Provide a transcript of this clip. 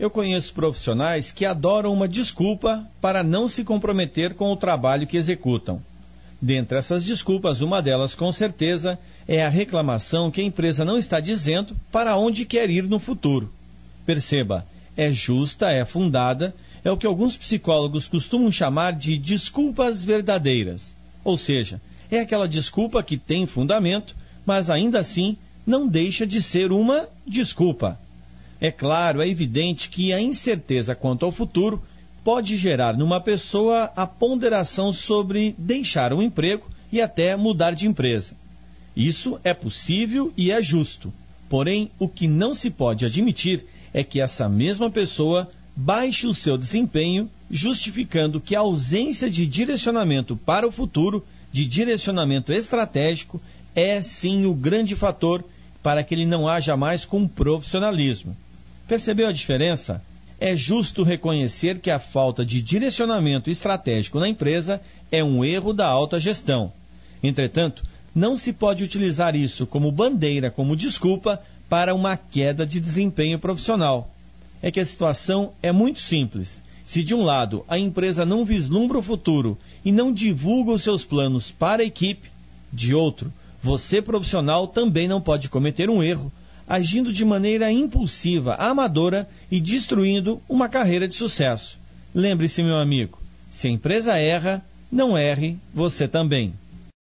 Eu conheço profissionais que adoram uma desculpa para não se comprometer com o trabalho que executam. Dentre essas desculpas, uma delas, com certeza, é a reclamação que a empresa não está dizendo para onde quer ir no futuro. Perceba, é justa, é fundada, é o que alguns psicólogos costumam chamar de desculpas verdadeiras. Ou seja, é aquela desculpa que tem fundamento, mas ainda assim não deixa de ser uma desculpa. É claro, é evidente que a incerteza quanto ao futuro pode gerar numa pessoa a ponderação sobre deixar um emprego e até mudar de empresa. Isso é possível e é justo. Porém, o que não se pode admitir é que essa mesma pessoa baixe o seu desempenho, justificando que a ausência de direcionamento para o futuro, de direcionamento estratégico, é sim o grande fator para que ele não haja mais com profissionalismo. Percebeu a diferença? É justo reconhecer que a falta de direcionamento estratégico na empresa é um erro da alta gestão. Entretanto, não se pode utilizar isso como bandeira, como desculpa para uma queda de desempenho profissional. É que a situação é muito simples. Se de um lado a empresa não vislumbra o futuro e não divulga os seus planos para a equipe, de outro, você profissional também não pode cometer um erro, agindo de maneira impulsiva, amadora e destruindo uma carreira de sucesso. Lembre-se, meu amigo, se a empresa erra, não erre você também.